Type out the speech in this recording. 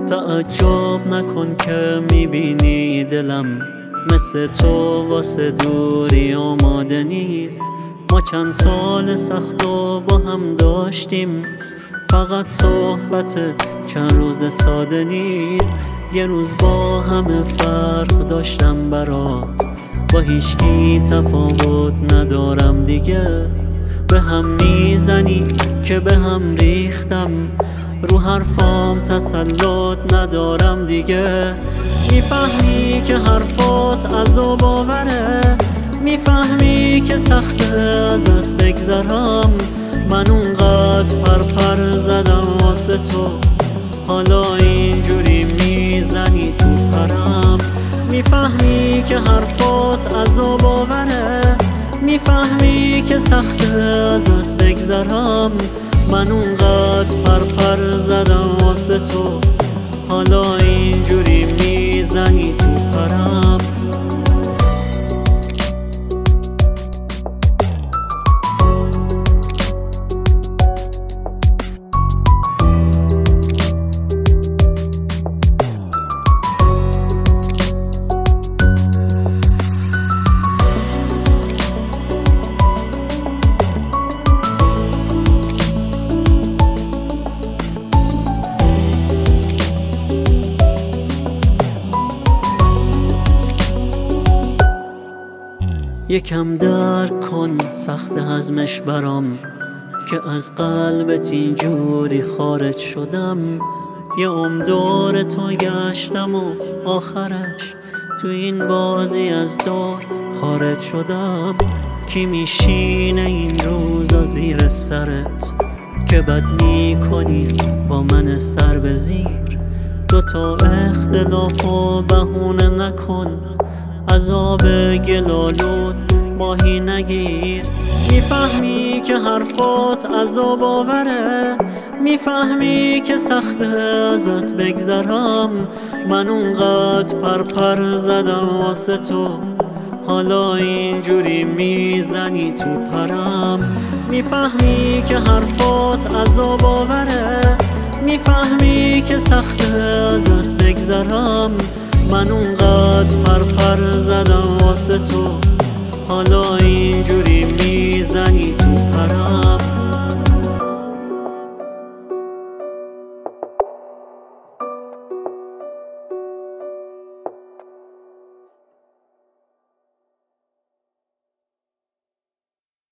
تعجب نکن که میبینی دلم مثل تو واسه دوری آماده نیست. ما چند سال سخت و با هم داشتیم، فقط صحبت چند روز ساده نیست. یه روز با همه فرق داشتم برات، با هیچکی تفاوت ندارم دیگه. به هم میزنی که به هم ریختم، رو حرفام تسلط ندارم دیگه. میفهمی که حرفات عذاب آوره، میفهمی که سخته ازت بگذرم. من اونقدر پر زدم واسه تو، حالا اینجوری میزنی تو پرم. میفهمی که حرفات عذاب آوره، میفهمی که سخته ازت بگذرم. من اونقدر پر زدم واسه تو، حالا اینجوری میزنی تو پرم. یکم درک کن سخت هضمش برام، که از قلبت اینجوری خارج شدم. یه عمر تو گشتم و آخرش تو این بازی از دور خارج شدم. کی میشینه این روزا زیر سرت که بد میکنی با من سر به زیر؟ دوتا اختلاف و بهونه نکن، عذاب گلالود ماهی نگیر. میفهمی که حرفات عذاب آوره، میفهمی که سخته ازت بگذرم. من اونقدر پر زدم واسه تو، حالا اینجوری میزنی تو پرم. میفهمی که حرفات عذاب آوره، میفهمی که سخته ازت بگذرم. من اونقدر پر زدم واسه تو، حالا اینجوری میزنی تو پرم.